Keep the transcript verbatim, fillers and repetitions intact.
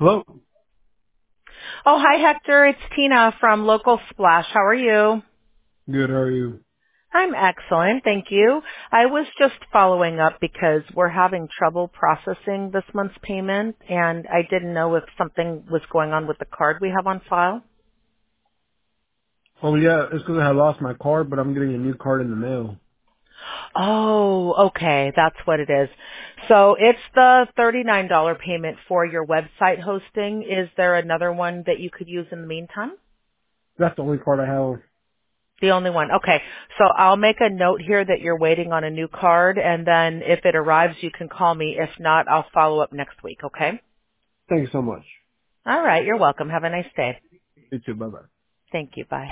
Hello. Oh, hi, Hector. It's Tina from Local Splash. How are you? Good. How are you? I'm excellent, thank you. I was just following up because we're having trouble processing this month's payment, and I didn't know if something was going on with the card we have on file. Oh yeah, it's because I had lost my card, but I'm getting a new card in the mail. Oh, okay, that's what it is. So it's the thirty-nine dollars payment for your website hosting. Is there another one that you could use in the meantime? That's the only card I have. The only one. Okay. So I'll make a note here that you're waiting on a new card, and then if it arrives, you can call me. If not, I'll follow up next week, okay? Thank you so much. All right. You're welcome. Have a nice day. You too. Bye bye. Thank you. Bye.